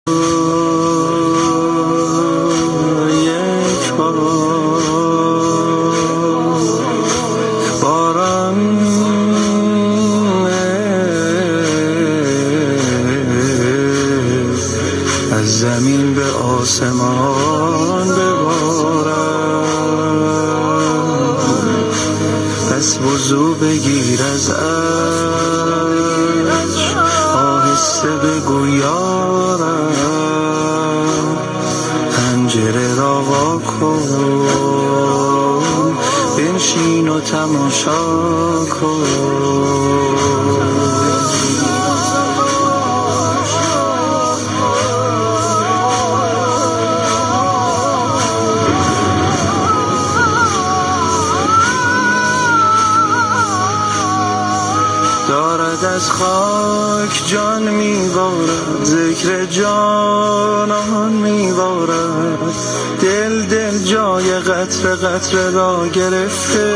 یک باران از زمین به آسمان ببارد، پس وضو بگیر از عشق، آهسته بگو یارم، پنجره را وا کن، بنشین و تماشا کن. دارد از خاک جان میبارد، ذکر جانان میبارد، دل جای قطره قطره را گرفته،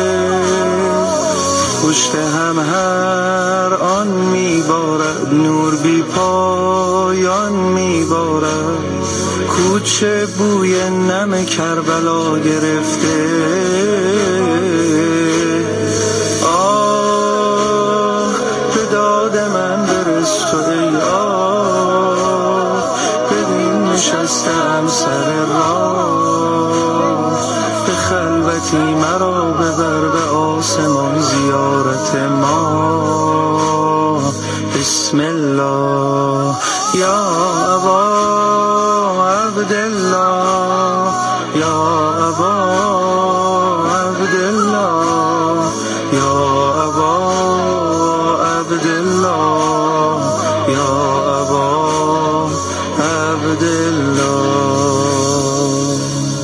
پشت هم هر آن میبارد، نور بی پایان میبارد، کوچه بوی نم کربلا گرفته. من برس تو ای آه، ببین نشستم سر راه، به خلوتی مرا ببر به آسمان زیارت ما. بسم الله یا ابا عبدالله، یا ابا عبدالله، یا ابا عبدالله، یا ابا عبدالله.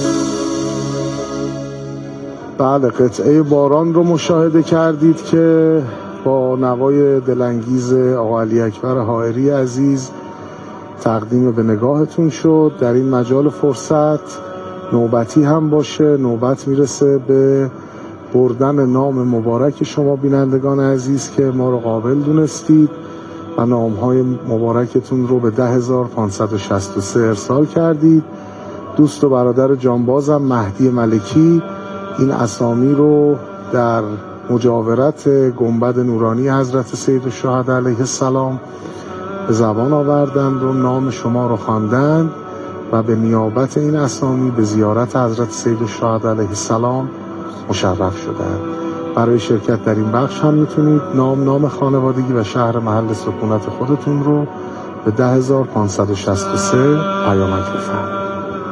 بله، قطعه باران رو مشاهده کردید که با نوای دلانگیز آقا علی اکبر حائری عزیز تقدیم به نگاهتون شد. در این مجال فرصت نوبتی هم باشه، نوبت میرسه به بردن نام مبارک شما بینندگان عزیز که ما رو قابل دونستید و نامهای مبارکتون رو به 10563 ارسال کردید. دوست و برادر جانبازم مهدی ملکی این اسامی رو در مجاورت گنبد نورانی حضرت سیدالشهدا علیه السلام به زبان آوردند و نام شما رو خواندند و به نیابت این اسامی به زیارت حضرت سیدالشهدا علیه السلام مشرف شدند. برای شرکت در این بخش هم میتونید نام خانوادگی و شهر محل سکونت خودتون رو به 10563 پیامک بفرمایید.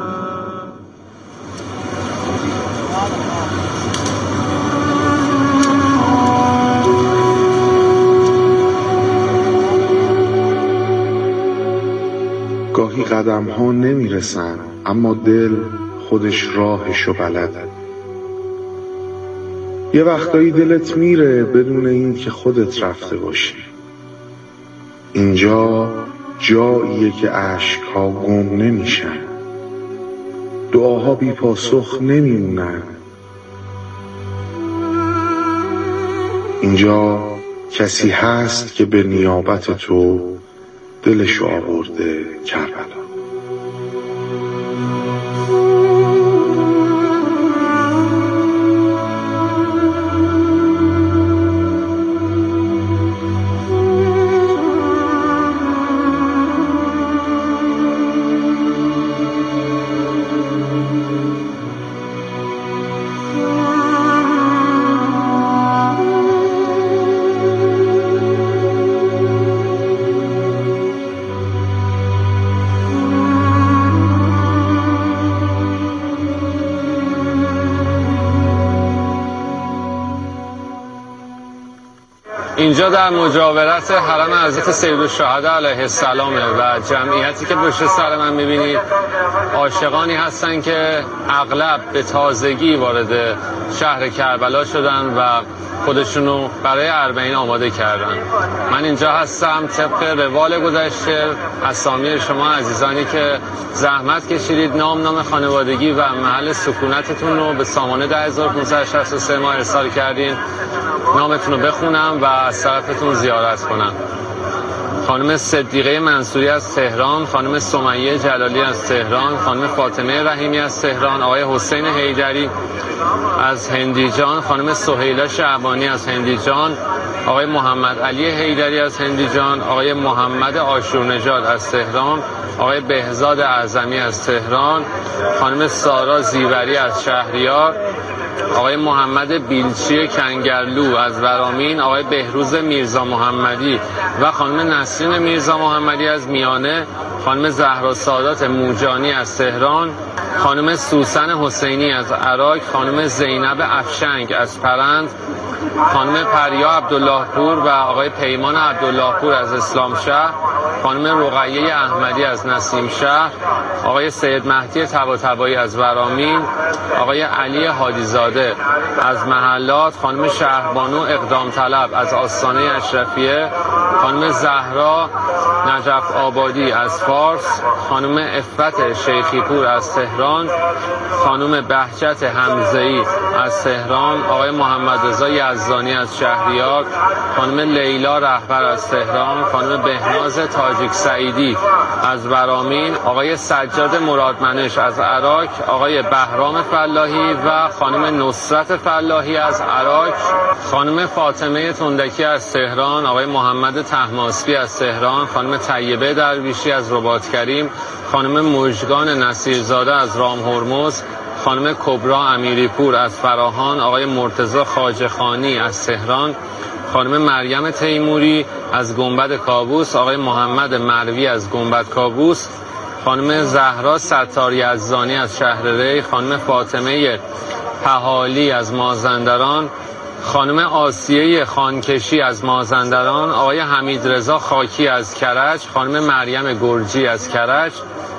گاهی قدم ها نمیرسن اما دل خودش راهشو بلده. یه وقتایی دلت میره بدون این که خودت رفته باشی. اینجا جاییه که عشقها گم نمیشن، دعاها بی پاسخ نمیمونن. اینجا کسی هست که به نیابت تو دلشو آورده کربلا. اینجا در مجاورت حرم حضرت سیدالشهدا علیه السلامه و جمعیتی که پشت سر من میبینید عاشقانی هستن که اغلب به تازگی وارد شهر کربلا شدن و خودشونو برای اربعین آماده کردن. من اینجا هستم طبق روال گذشته اسامی شما عزیزانی که زحمت کشیدید نام خانوادگی و محل سکونتتون رو به سامانه 10563 ما ارسال کردین، نامتون رو بخونم و از طرفتون زیارت کنم. خانم صدیقه منصوری از تهران، خانم سمیه جلالی از تهران، خانم فاطمه رحیمی از تهران، آقای حسین حیدری از هندیجان، خانم سهیلا شعبانی از هندیجان، آقای محمد علی حیدری از هندیجان، آقای محمد آشورنژاد از تهران، آقای بهزاد اعظمی از تهران، خانم سارا زیوری از شهریار، آقای محمد بیلچی کنگرلو از ورامین، آقای بهروز میرزا محمدی و خانم نسرین میرزا محمدی از میانه، خانم زهرا سادات موجانی از تهران، خانم سوسن حسینی از عراق، خانم زینب افشنگ از پرند، خانم پریا عبدالله پور و آقای پیمان عبدالله پور از اسلام شهر، خانم رقیه احمدی از نسیم شهر، آقای سید مهدی طباطبایی از ورامین، آقای علی حاجیزاده از محلات، خانم شهربانو اقدام طلب از آستانه اشرفیه، خانم زهرا نجف آبادی از فارس، خانم عفت شیخی پور از تهران، خانم بهجت حمزه‌ای از تهران، آقای محمد رضا یزدانی از شهریار، خانم لیلا رهبر از تهران، خانم بهناز تاجیک سعیدی از ورامین، آقای سجاد مرادمنش از عراق، آقای بهرام فلاحی و خانم نصرت فلاحی از عراق، خانم فاطمه تندکی از تهران، آقای محمد طهماسبی از تهران، خانم طیبه درویشی از رباط کریم، خانم مژگان نصیرزاده از رام هرمز، خانم کبرا امیری پور از فراهان، آقای مرتضی خواجه‌خانی از تهران، خانم مریم تیموری از گنبد کابوس، آقای محمد مروی از گنبد کابوس، خانم زهرا ستار یزدانی از شهر ری، خانم فاطمه پهالی از مازندران، خانم آسیه خانکشی از مازندران، آقای حمید رضا خاکی از کرج، خانم مریم گرجی از کرج،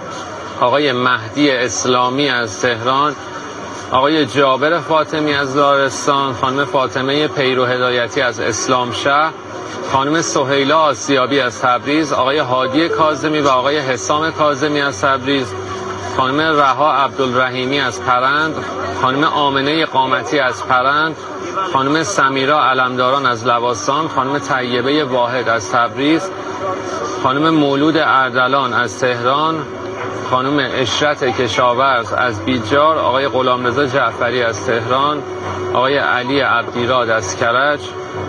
آقای مهدی اسلامی از تهران، آقای جابر فاطمی از لارستان، خانم فاطمه پیرو هدایتی از اسلام شهر، خانم سهیلا آسیابی از تبریز، آقای هادی کاظمی و آقای حسام کاظمی از تبریز، خانم رها عبدالرحیمی از پرند، خانم آمنه قامتی از پرند، خانم سمیرا علمداران از لواسان، خانم طیبه واحد از تبریز، خانم مولود اردلان از تهران، خانم اشرت کشاورز از بیجار، آقای غلامرضا جعفری از تهران، آقای علی عبدیراد از کرج،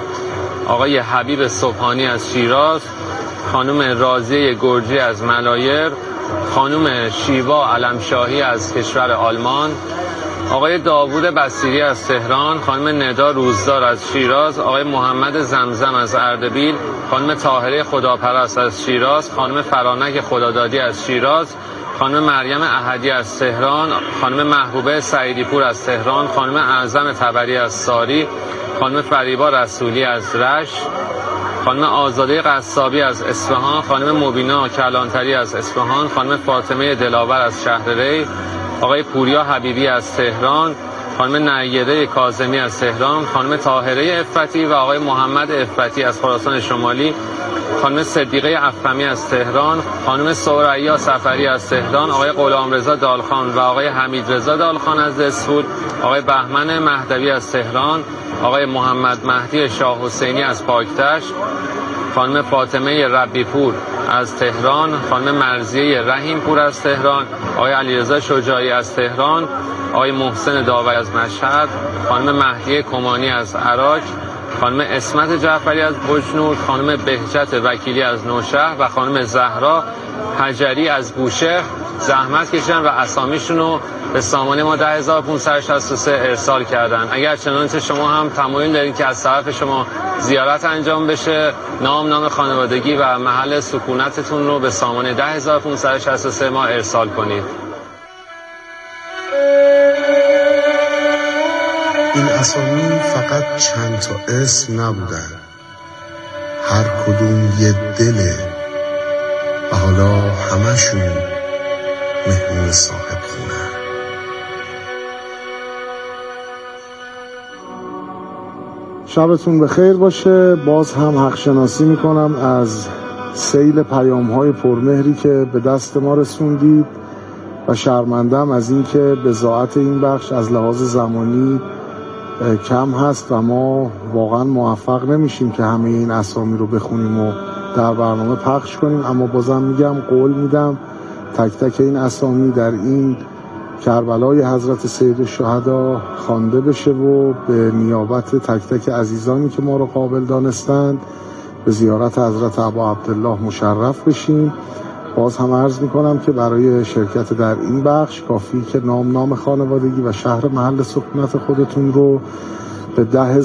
آقای حبیب صبحانی از شیراز، خانم راضیه گرجی از ملایر، خانم شیوا علمشاهی از کشور آلمان، آقای داوود بصیری از تهران، خانم ندا روزدار از شیراز، آقای محمد زمزم از اردبیل، خانم طاهره خداپرست از شیراز، خانم فرانک خدادادی از شیراز، خانم مریم احدی از تهران، خانم محبوبه سعیدی پور از تهران، خانم اعظم تبری از ساری، خانم فریبا رسولی از رشت، خانم آزاده قصابی از اصفهان، خانم مبینا کلانتری از اصفهان، خانم فاطمه دلاور از شهر ری، آقای پوریا حبیبی از تهران، خانم نیره کاظمی از تهران، خانم طاهره عفتی و آقای محمد عفتی از خراسان شمالی، خانم صدیقه افخمی از تهران، خانم ثریا سفری از تهران، آقای غلامرضا دالخان و آقای حمیدرضا دالخان از دسفول، آقای بهمن مهدوی از تهران، آقای محمد مهدی شاه حسینی از پاکتشت، خانم فاطمه ربی پور از تهران، خانم مرضیه رحیم پور از تهران، آقای علیرضا شجاعی از تهران، آقای محسن داوری از مشهد، خانم مهدیه کمانی از عراق، خانم اسمت جعفری از بجنور، خانم بهجت وکیلی از نوشهر و خانم زهرا حجری از بوشهر زحمت کشیدن و اسامیشون رو به سامانه ما 10563 ارسال کردن. اگر چنانچه شما هم تمایل دارید که از طرف شما زیارت انجام بشه، نام خانوادگی و محل سکونتتون رو به سامانه 10563 ما ارسال کنید. این اسامی فقط چند تا اسم نبودن، هر کدوم یه دله و حالا همشون مهمون صاحب خونه. شبتون بخیر باشه. باز هم حق شناسی میکنم از سیل پیام‌های پرمهری که به دست ما رسوندید و شرمندم از این که بضاعت این بخش از لحاظ زمانی کم هست و ما واقعا موفق نمیشیم که همه این اسامی رو بخونیم و در برنامه پخش کنیم. اما بازم میگم، قول میدم تک تک این اسامی در این کربلای حضرت سیدالشهدا خوانده بشه و به نیابت تک تک عزیزانی که ما رو قابل دانستند به زیارت حضرت ابا عبدالله مشرف بشیم. باز هم عرض میکنم که برای شرکت در این بخش کافی که نام خانوادگی و شهر محل سکونت خودتون رو به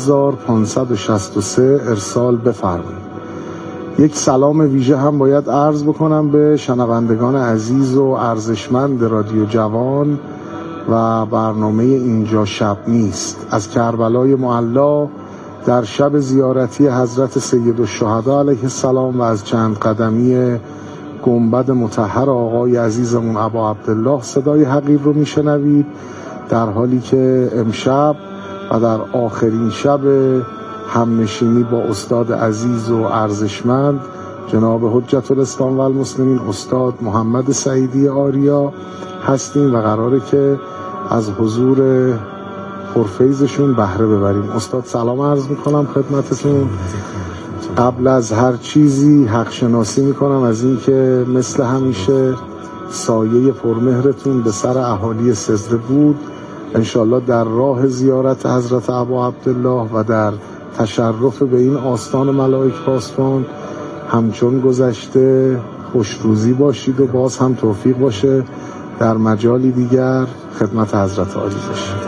10563 ارسال بفرمایید. یک سلام ویژه هم باید عرض بکنم به شنوندگان عزیز و ارزشمند رادیو جوان و برنامه اینجا شب نیست از کربلای معلا در شب زیارتی حضرت سیدالشهدا علیه السلام و از چند قدمی گنبد مطهر آقای عزیزمون ابا عبدالله صدای حقیر رو میشنوید، در حالی که امشب و در آخرین شب همنشینی با استاد عزیز و ارزشمند جناب حجت الاسلام و المسلمین استاد محمد سعیدی آریا هستیم و قراره که از حضور پرفیضشون بهره ببریم. استاد سلام عرض میکنم خدمتتون. قبل از هر چیزی حق شناسی میکنم از این که مثل همیشه سایه پرمهرتون به سر اهالی سزده بود. انشالله در راه زیارت حضرت ابا عبدالله و در تشرف به این آستان ملائک پاسبان همچون گذشته خوشروزی باشید و باز هم توفیق باشه در مجالی دیگر خدمت حضرت عالی باشید.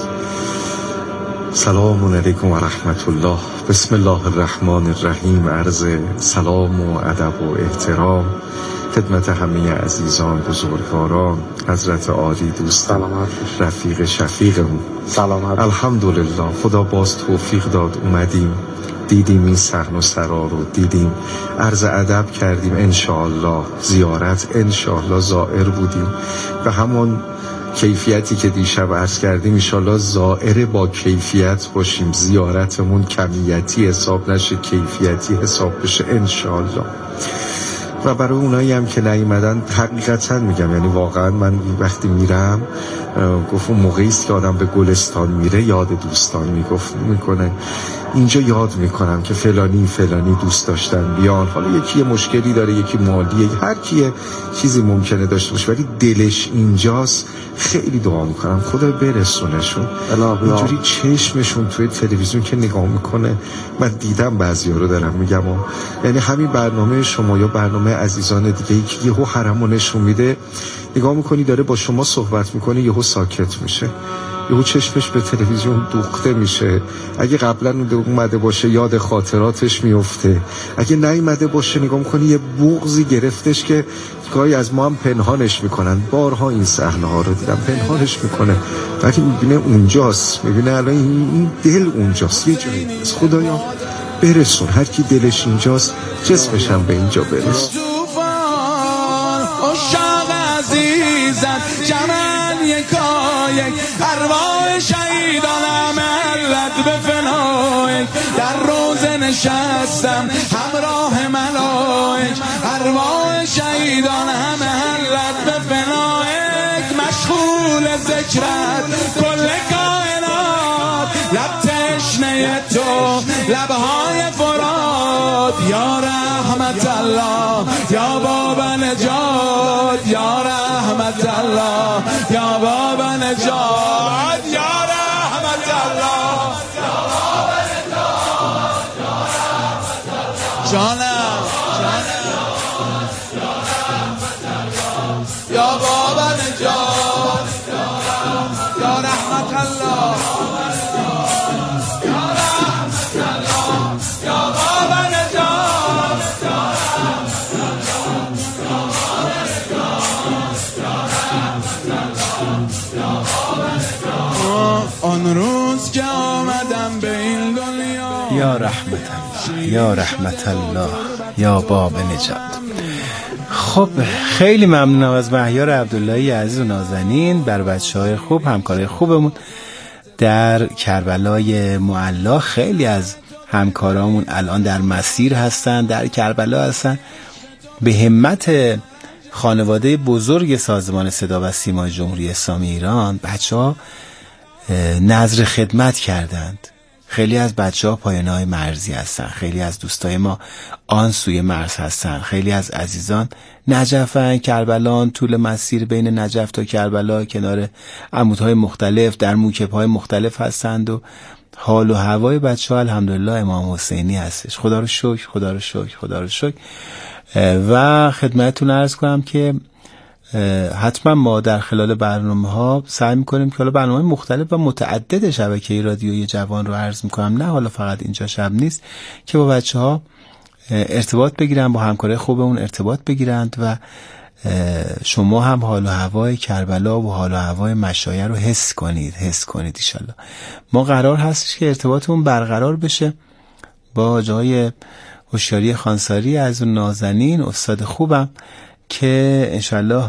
سلام علیکم و رحمت الله. بسم الله الرحمن الرحیم. عرض سلام و ادب و احترام خدمت همه عزیزان بزرگواران حضرت عالی دوستان رفیق شفیقمون. سلامت. الحمدلله خدا باز توفیق داد اومدیم دیدیم این صحن و سرا رو دیدیم، عرض ادب کردیم، انشاءالله زیارت، انشاءالله زائر بودیم و همون کیفیتی که دیشب عرض کردیم انشاءالله زائر با کیفیت باشیم، زیارتمون کمیتی حساب نشه کیفیتی حساب بشه انشاءالله. و برای اونایی هم که نیومدن حقیقتا میگم، یعنی واقعا من وقتی میرم گفتم موقعی است که آدم به گلستان میره یاد دوستان میکنه. اینجا یاد میکنم که فلانی دوست داشتن بیان، حالا یکی یه مشکلی داره، یکی مالیه، هر کی چیزی ممکنه داشته باشه ولی دلش اینجاست. خیلی دعا میکنم خدا برسونشون. اینجوری چشمشون توی تلویزیون که نگاه میکنه، من دیدم بعضیا رو دارم میگم یعنی همین برنامه شما یا برنامه عزیزان دیگه که یهو حرمو نشون میده، نگاه میکنی داره با شما صحبت میکنه یهو ساکت میشه، یهو چشمش به تلویزیون دوخته میشه. اگه قبلا اومده باشه یاد خاطراتش میفته، اگه نیومده باشه نگاه میکنی یه بغضی گرفتش که گاهی از ما هم پنهانش میکنن. بارها این صحنه ها رو دیدم، پنهانش میکنه وقتی میبینه اونجاست، میبینه الان این دل اونجاست یه جایی است. خدایا برسون هر کی دلش اینجاست جسمش هم به اینجا برسون. جمن یکایک ارواح شهیدانم علت به فنایک در روزه نشستم همراه ملائک ارواح شهیدانم علت به فنایک مشغول ذکرت کل کائنات لب تشنه تو لبهای فرات یا رحمت الله یا باب نجات یا رحمت الله یا باب نجات یا رحمت الله یا باب نجات جانم یا باب نجات یا رحمت الله آن روز که آمدم به این دنیا یا رحمت الله یا رحمت الله یا باب نجات. خب خیلی ممنونم از مهیار عبداللهی عزیز و نازنین بر بچه‌های خوب، همکارای خوبمون در کربلای معلا. خیلی از همکارامون الان در مسیر هستن، در کربلا هستن. به همت خانواده بزرگ سازمان صدا و سیما جمهوری اسلامی ایران بچه‌ها نذر خدمت کردند. خیلی از بچه‌ها پایانه‌های مرزی هستن، خیلی از دوستای ما آن سوی مرز هستن، خیلی از عزیزان نجفن، کربلان، طول مسیر بین نجف تا کربلا کنار عمودهای مختلف در موکب‌های مختلف هستند و حال و هوای بچه‌ها الحمدلله امام حسینی هستش. خدا رو شکر، خدا رو شکر، خدا رو شکر. و خدمتتون عرض کنم که حتما ما در خلال برنامه‌ها سعی می‌کنیم که حالا برنامه‌های مختلف و متعدد شبکه رادیویی جوان رو عرض می‌کنم، نه حالا فقط اینجا شب نیست، که با بچه‌ها ارتباط بگیرن، با همکارای خوبمون ارتباط بگیرند و شما هم حال و هوای کربلا و حال و هوای مشایع رو حس کنید ان شاءالله. ما قرار هستش که ارتباطمون برقرار بشه با جای هوشیاری خانساری از نازنین، استاد خوبم که انشالله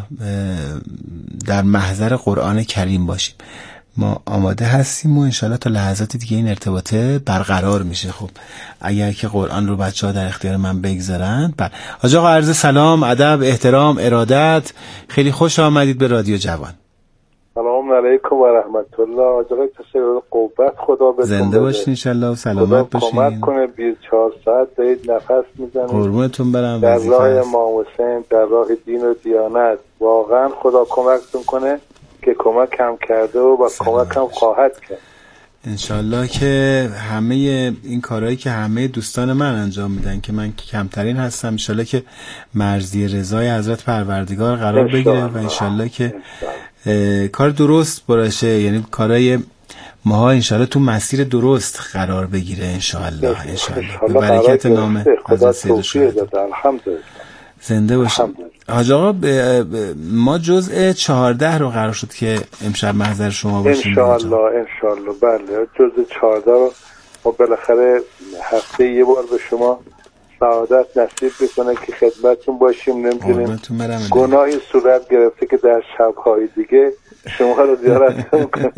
در محضر قرآن کریم باشیم. ما آماده هستیم و انشالله تا لحظات دیگه این ارتباطه برقرار میشه. خب اگر که قرآن رو بچه‌ها در اختیار من بگذارن. حاج آقا عرض سلام، ادب، احترام، ارادت، خیلی خوش آمدید به رادیو جوان. سلام علیکم و رحمت الله. آقای تشکر قوت خدا بهتون زنده باشین انشالله و سلامت باشین. خدا کمک کنه 24 ساعت دارید نفس میزنید قربونتون برم. در راه امام حسین، در راه دین و دیانت. واقعا خدا کمکتون کنه که کمک هم کرده و کمک هم خواهد کرد انشالله. که همه این کارهایی که همه دوستان من انجام میدن که من کمترین هستم، انشالله که مرضی رضای حضرت پروردگار قرار بگیره و انشالله که کار درست باشه، یعنی کارهای ماها انشالله تو مسیر درست قرار بگیره انشالله به برکت نام حضرت سید الشهدا. الحمدلله. زنده باشید. حاج آقا ما جزء 14 رو قرار شد که امشب محضر شما باشیم انشالله. بله جزء 14 رو ما بالاخره هفته یه بار به شما سعادت نصیب بکنه که خدمتتون باشیم. نمیدونیم گناهی صورت گرفته که در شب‌های دیگه شما رو زیارت نمی‌کنه.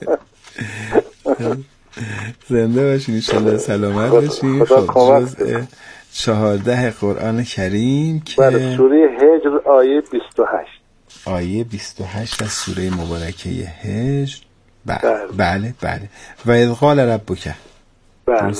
زنده باشین انشالله، سلامت باشین. خب جزء 14 قرآن کریم که بله سوره هجر آیه 28 آیه 28 از سوره مبارکه هجر. بله و اذ قال ربک. بله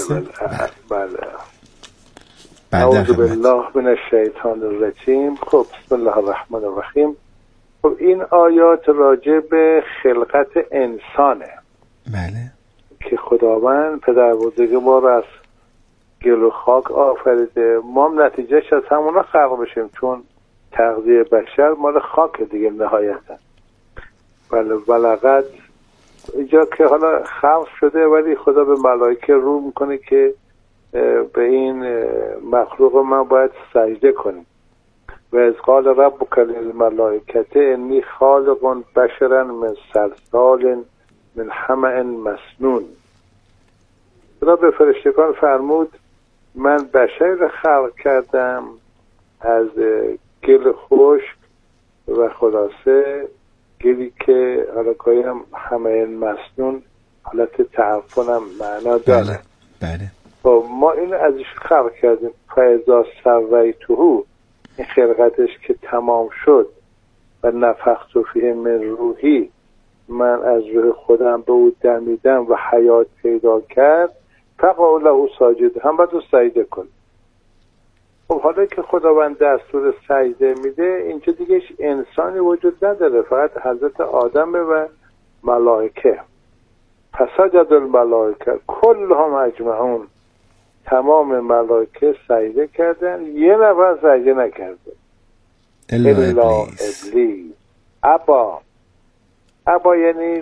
اعوذ بالله من الشیطان الرجیم. خب بسم الله الرحمن الرحیم. خب این آیات راجع به خلقت انسانه. بله که خداوند پدر بزرگ ما را از گل و خاک آفریده، ما هم نتیجهش از همونا خلق بشیم، چون تغذیه بشر مال خاک دیگه نهایتا. بله ولقد اینجا که حالا خلق شده، ولی خدا به ملائکه رو میکنه که به این مخلوق من باید سجده کنیم. و از قال ربک للملائکه انی خالق بشرا من صلصال من حمأ مسنون. خدا به فرشتگان فرمود من بشر را خلق کردم از گل خشک و خلاصه گلی که حالا گاهی هم حمأ مسنون حالت تعفن هم معنا داره. بله خب ما این ازش خلق کردیم. فاذا سویته، این خلقتش که تمام شد، و نفخت فیه من روحی، من از روح خودم به او دمیدم و حیات پیدا کرد، فقعوا له ساجد، هم باید سجده کن. خب حالا که خداوند دستور سجده میده، اینجا دیگه انسانی وجود نداره، فقط حضرت آدم و ملائکه. فسجد الملائکه کلهم اجمعون، تمام ملائکه سجده کردن، یه نفر سجده نکرده الا ابلیس. ابا یعنی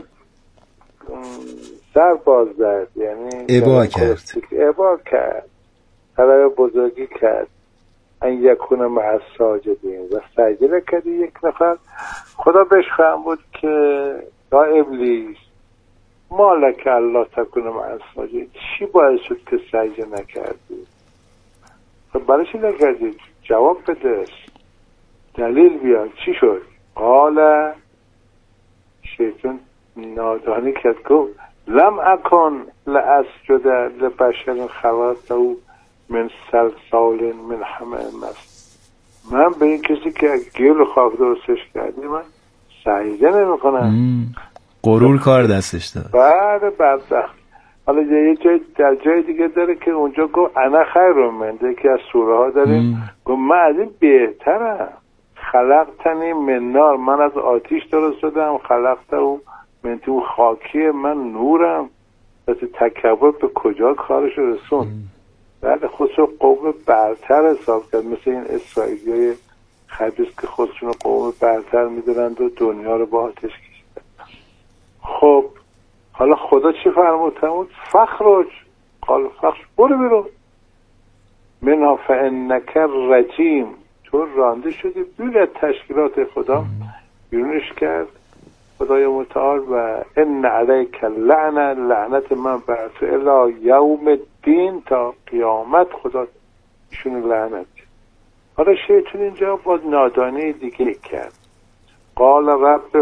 سر باز زد، یعنی ابا کرد، طلب بزرگی کرد، ان یکون مع الساجدین، و سجده نکرد یک نفر. خدا بهش فرمود که یا ابلیس ما لک الا تکون مع الساجدین، چی باعث شد که سجده نکردی؟ خب برای چی نکردی؟ جواب بده، دلیل بیار، چی شد؟ قال، شیطان نادانی کرد، گفت لم اکن لاسجد لبشر خلقته من صلصال من حمأ مسنون. من به این کسی که گل و خاک درستش کردی من سجده نمی کنم. غرور کار دستش داد. بعد بدبخت حالا یه جای در جای دیگه داره که اونجا گفت انا خیر منه، که از سوره ها داریم گفت من از این بهترم. خلقتنی من نار، من از آتیش درست شدم، خلقته من تو خاکی، من نورم. بس تکبر به کجا کارش رسون؟ بله خودشو قوم برتر حساب کرد، مثل این اسرائیلیای خبیث که خودشون قوم برتر میدونند و دنیا رو با آتش کشیدن. خب حالا خدا چی فرمود؟ فخرج، قال فخرج، برو بیرون. منها فانک رجیم، تو رانده شدی بیرون از تشکیلات خدا. بیرونش کرد خدای متعال و ان علیک لعنه، لعنت من بر تو الی یوم الدین، تا قیامت خدا ایشون لعنت. حالا شیطان اینجا باز نادانی دیگه کرد. قال رب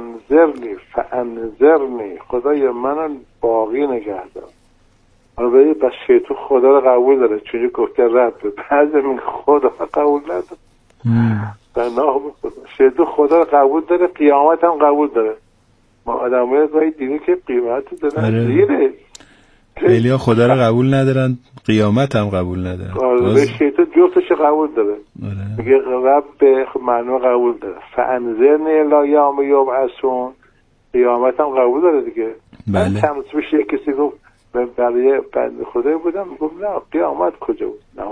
فانظرنی، خدای منو باقی نگه دار. حالا ببین بس شیطان خدا رو قبول داره، چون گفته رب، بعضی میگه خدا قبول نداره. بناه به خدا. شیطان خدا رو قبول داره، قیامت هم قبول داره. ما آدمای گاهی دیدیم که قیامت دادن زیره. خیلی ها خدا رو قبول ندارن، قیامت هم قبول ندارن. شیطان جفتش قبول داره. میگه رب معنی قبول داره. فانظرنی الی یوم یبعثون، قیامت هم قبول داره دیگه. بله. چند روز پیش یک کسی گفت برای بنده خدای بودم، گفت نه قیامت کجا بود؟ نه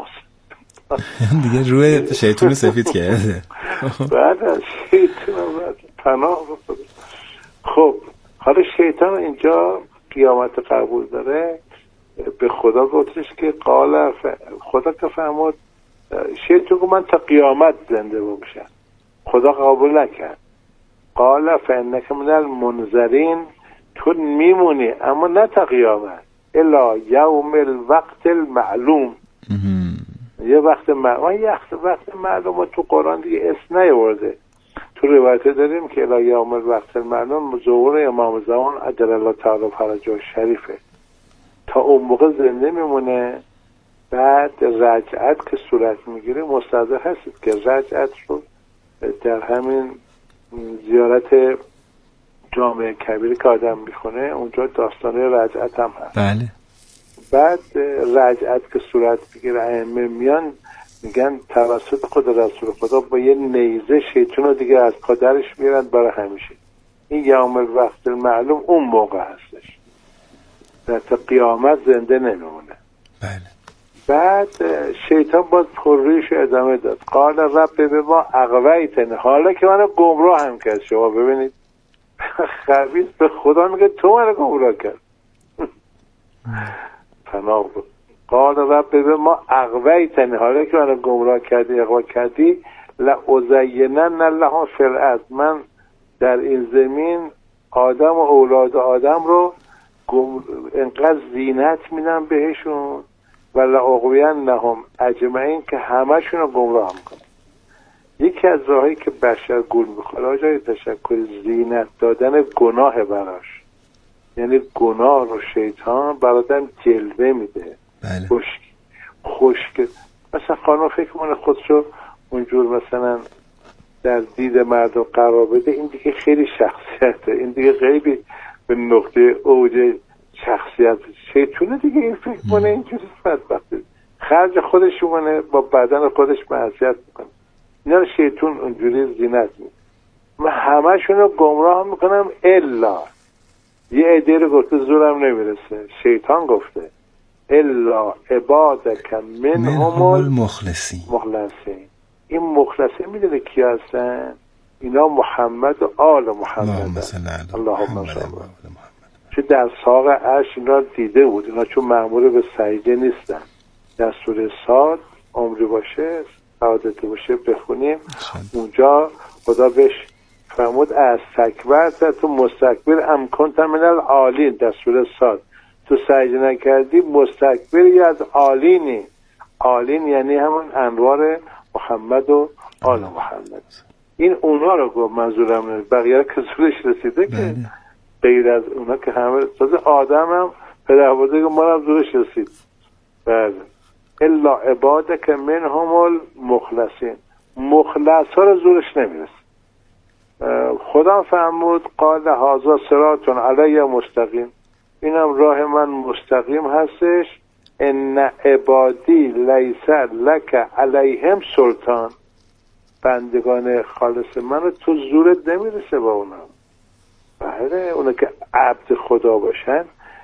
دیگه روی شیطان سفید کرده. بعد شیطان پناه بخدا. خب حالا شیطان اینجا قیامت قبول داره، به خدا گفتش که قال خدا که فرمود شیطان گفت من تا قیامت زنده باشم، خدا قبول نکرد. قال فانک من المنذرین، تو میمونی اما نه تا قیامت، الا یوم الوقت المعلوم. یه وقت معلوم تو قرآن دیگه اسم نیورده. تو روایت داریم که الا یوم الوقت المعلوم ظهور امام زمان عجل الله تعالی فرجه شریفه، تا اون موقع زنده میمونه. بعد رجعت که صورت میگیره مستحضر هستید که رجعت رو در همین زیارت جامع کبیر که آدم میخونه اونجا داستانه رجعت هم هست. بله. بعد رجعت که صورت میگیره ائمه میان میگن توسط خود رسول خدا با یه نیزه شیطان رو دیگه از پادرش میرن برای همیشه. این یوم الوقت المعلوم اون موقع هستش، تا قیامت زنده نمیمونه. بله. بعد شیطان باز پروریش ادامه داد. قال رب به ما اغویتنی، حالا که منو گمراه هم کرد. شما ببینید خبیث به خدا میگه تو منو گمراه کرد. پناه بود. قال رب به ما اغویتنی، حالا که منو گمراه کردی، اغوا کردی، لازینن لهم فی الارض، من در این زمین آدم و اولاد آدم رو انقدر زینت میدم بهشون، و لاغوینهم اجمعین، که همشون رو گمراه میکنم. یکی از راهایی که بشر گول میخوره جای تشکر زینت دادن گناه براش، یعنی گناه رو شیطان برادم جلوه میده. بله. خشک. مثلا خانم فکر کنه خودشو اونجور مثلا در دید مردم قرار بده، این دیگه خیلی شخصیته، این دیگه خیلی به نقطه اوج شخصیت شیطونه دیگه. این فکر کنه اینجوری بدبخته خرج خودش مونه، با بدن خودش معصیت میکنه. اینا شیطون اونجوری زینت میده. من همشون رو گمراه میکنم الا یه عده رو گفته زورم نمیرسه، شیطان گفته الا عبادک منهم المخلصین. این مخلصین میدونه کی هستن؟ اینا محمد و آل محمد. اللهم صل علی محمد. چون در ساق عرش اینا دیده بود، اینا چون مأمور به سجده نیستن. در سوره صاد عمری باشه سعادت باشه بخونیم، اونجا خدا بهش فرمود از تکبر تو مستکبر ام کنت من العالین. در سوره صاد تو سجده نکردی مستکبری از عالینی. عالین یعنی همون انوار محمد و آل محمد. این اونا رو گفت، منظورم بقیه که زورش رسیده که غیر از اونا که همه تازه آدم هم پدر بزرگ ما هم زورش رسید. بله. الا عبادک منهم المخلصین، مخلص ها رو زورش نمیرسید. خدا فرمود قال هذا صراط علی مستقیم، اینم راه من مستقیم هستش. ان عبادی لیس لک علیهم سلطان، بندگان خالص منو تو زورت نمیرسه با اونا. بله، اونا که عبد خدا باشن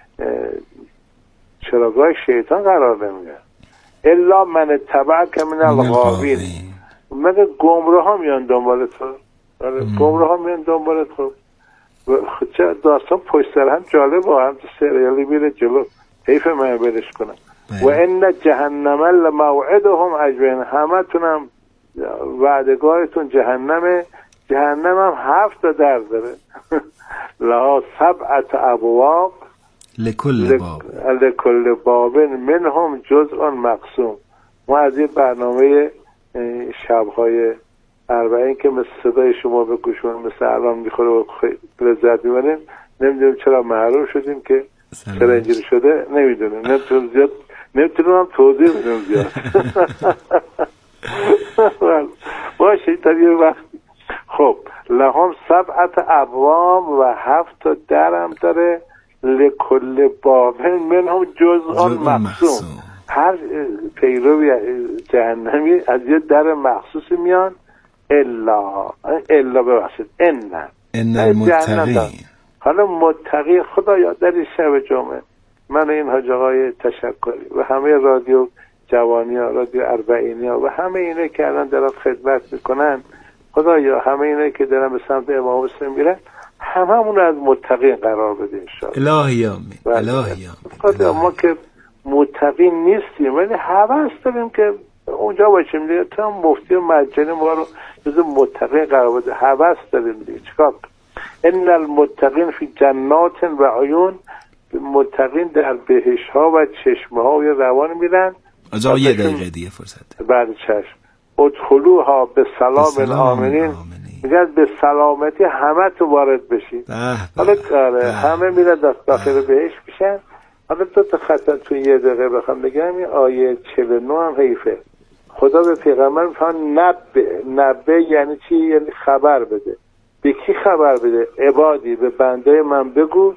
چراگاه شیطان قرار نمیگن. الا من تبعک من الغاوین، مگه گمراه ها میان دنبال تو. گمراه ها میان دنبال تو. چه داستان پشت سر هم جالب و هم سریالی میره جلو، حیف من برش کنم. و ان جهنم لموعدهم اجمعین، همه تونم وعدگارتون جهنمه. جهنم هم 7 در داره. لها 7 ابواب لکل باب منهم جزء مقسوم. ما از این برنامه شب‌های اربعین که مثل صدای شما به گوشمون مثل الان میخوره و لذت میبریم، نمیدونیم چرا محروم شدیم که چرا اینجوری شده نمیدونیم. نمیتونم توضیح بدم زیاد. باشه تا یه وقت. خب لهم 7 ابواب و 7 درم داره. لکل باب منهم جزء مقسوم. هر پیروی جهنمی از یه در مخصوصی میان. الا ببخشید ان المتقین. حالا متقی خدایا در این شب جمعه من این حاج آقای تشکری و همه رادیو جوانی ها، رادیو اربعینی ها و همه اینه که الان دارن خدمت میکنن، خدایا همه اینه که دارن به سمت امام حسین میرن همون از متقین قرار بده انشاءالله. الهی آمین. الهی آمین. خدا ما که متقین نیستیم ولی حواس داریم که اونجا باشیم دیگه. تا مفتی و مجانی ما رو جز متقین قرار بده، حواس داریم دیگه. چیکار؟ ان المتقین فی جنات و عیون، متقین در بهشت ها و چشمه ها روان میرن. از یه دقیقه دیگه فرصت بعد چشم ادخلوها به سلام آمنین، میگن به سلامتی همه تو وارد بشید. حالا همه میرن داخل بهشت میشن. حالا 2 تا خطا تو یه دقیقه بخوام بگم. این آیه 49 هم حیفه. خدا به پیغمبر میفهمن نبه یعنی چی؟ یعنی خبر بده. به کی خبر بده؟ عبادی، به بنده من بگو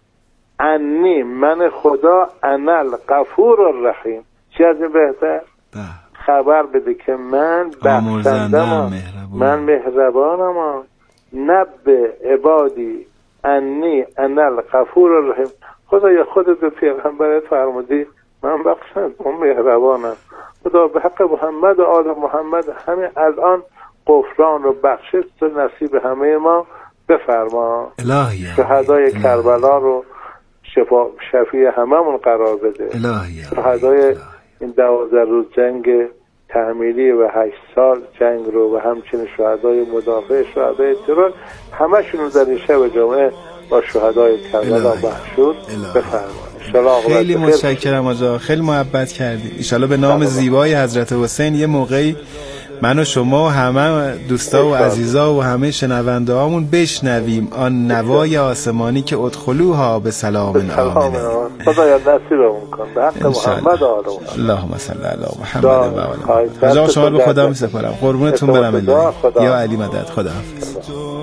انی من خدا انا الغفور الرحیم. چی از این بهتر؟ خبر بده که من بخشندم، من مهربانم. نبه عبادی انی انا الغفور الرحیم. خدایا خودت به پیغمبرت فرمودی من بخشندم، من مهربانم. خدا به حق محمد و آل محمد همین الان غفران و بخشش تو نصیب همه ما بفرما. الهی شهدای کربلا رو شفیع هممون قرار بده. شهدای این 12 روز جنگ تحمیلی و 8 سال جنگ رو و همچنین شهدای مدافع، شهدای ترور، همشون رو در این شب جمعه با شهدای کربلا محشور بفرما. خیلی متشکرم آقا، خیلی محبت کردی. ان شاءالله به نام زیبای حضرت حسین یه موقعی من و شما و همه دوستا و عزیزا و همه شنونده هامون بشنویم آن نوای آسمانی که ادخلوها به سلام آمنین. خدایا نصیبمون کن به حق محمد و آل محمد. اللهم صل علی محمد و آل محمد. جان شما به خدا میسپارم. قربونتون برم. یا علی مدد. خدا حافظ.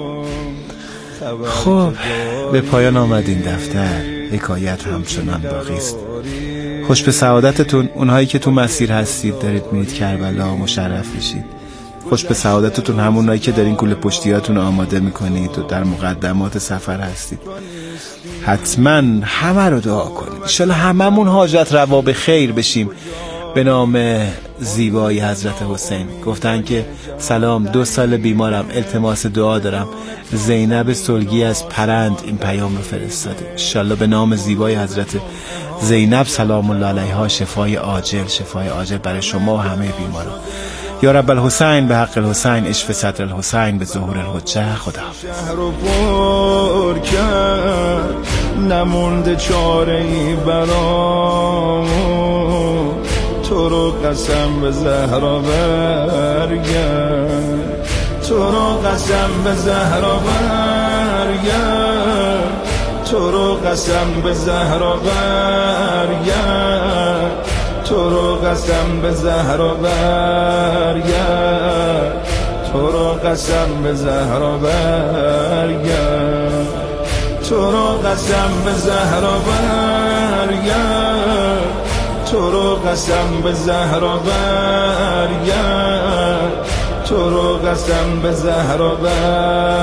خب به پایان آمد این دفتر. حکایت همچنان باقی است. خوش به سعادتتون اونهایی که تو مسیر هستید، دارید میرید کربلا، مشرف میشید. خوش به سعادتتون همونایی که دارین کوله پشتیاتون آماده میکنید و در مقدمات سفر هستید. حتما همه رو دعا کنید. انشالله هممون حاجت روا به خیر بشیم به نام زیبای حضرت حسین. گفتن که سلام، 2 سال بیمارم، التماس دعا دارم. زینب سلگی از پرند این پیام رو فرستاده. انشالله به نام زیبای حضرت زینب سلام الله علیها شفای عاجل برای شما و همه بیماران. یا رب الحسین به حق الحسین اشف صدر الحسین به ظهور الحجه. خدا شهر رو پر کرد نمونده چاره‌ای برام، تو رو قسم به زهرا برگرد، تو رو قسم به زهرا برگرد، تو رو قسم به زهرا برگرد، تو رو قسم به زهرا برگرد، تو رو قسم به زهرا برگرد، تو رو قسم به زهرا برگرد، تو رو قسم به زهرا برگرد، تو رو قسم به زهرا برگرد.